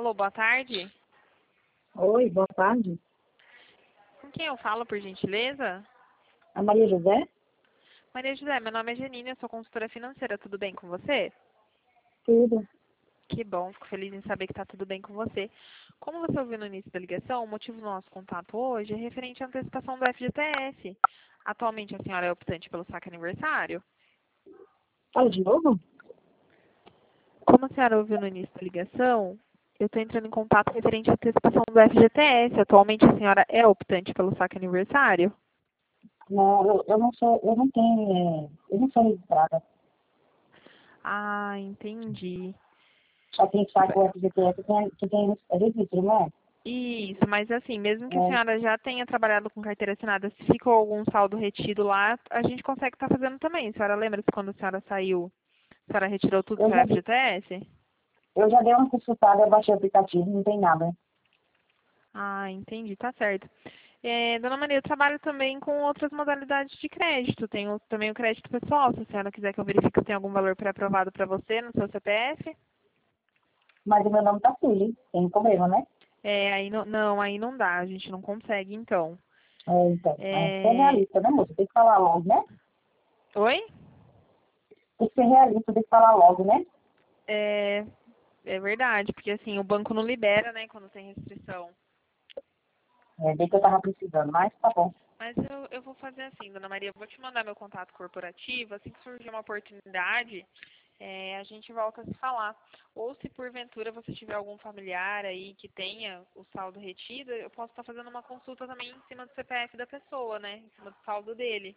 Alô, boa tarde. Oi, boa tarde. Com quem eu falo, por gentileza? A Maria José? Maria José, meu nome é Janine, eu sou consultora financeira, tudo bem com você? Tudo. Que bom, fico feliz em saber que está tudo bem com você. Como você ouviu no início da ligação, o motivo do nosso contato hoje é referente à antecipação do FGTS. Atualmente a senhora é optante pelo saque aniversário? Fala de novo? Como a senhora ouviu no início da ligação, eu estou entrando em contato referente à antecipação do FGTS. Atualmente a senhora é optante pelo saque aniversário? Não, eu não sou, eu não sou registrada. Ah, entendi. Só quem sabe o FGTS que tem registro, não é? Isso, mas assim, mesmo que a É, senhora já tenha trabalhado com carteira assinada, se ficou algum saldo retido lá, a gente consegue estar fazendo também. A senhora lembra se quando a senhora saiu, a senhora retirou tudo do eu seu já, FGTS? eu já dei uma consultada, eu baixei o aplicativo, não tem nada. Ah, entendi, tá certo. Dona Maria, eu trabalho também com outras modalidades de crédito. Tenho também o crédito pessoal, se a senhora quiser que eu verifique se tem algum valor pré-aprovado para você no seu CPF. Mas o meu nome tá sujo, tem problema, né? Aí não, aí não dá, a gente não consegue, então. É, então, tem que ser É, realista, né, moça? Tem que falar logo, né? Oi? Tem que ser realista, tem que falar logo, né? É, é verdade, porque assim, o banco não libera, né, quando tem restrição. É, bem que eu tava precisando, mas tá bom. Mas eu vou fazer assim, Dona Maria, eu vou te mandar meu contato corporativo, assim que surgir uma oportunidade, a gente volta a se falar. Ou se porventura você tiver algum familiar aí que tenha o saldo retido, eu posso estar fazendo uma consulta também em cima do CPF da pessoa, né, em cima do saldo dele.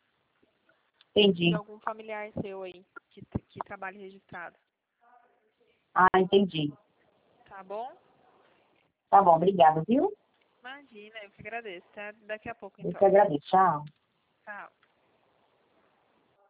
De Entendi. algum familiar seu aí, que trabalhe registrado. Ah, entendi. Tá bom? Tá bom, obrigada, viu? Imagina, eu que agradeço. Até daqui a pouco, Eu então. que agradeço. Tchau. Tchau.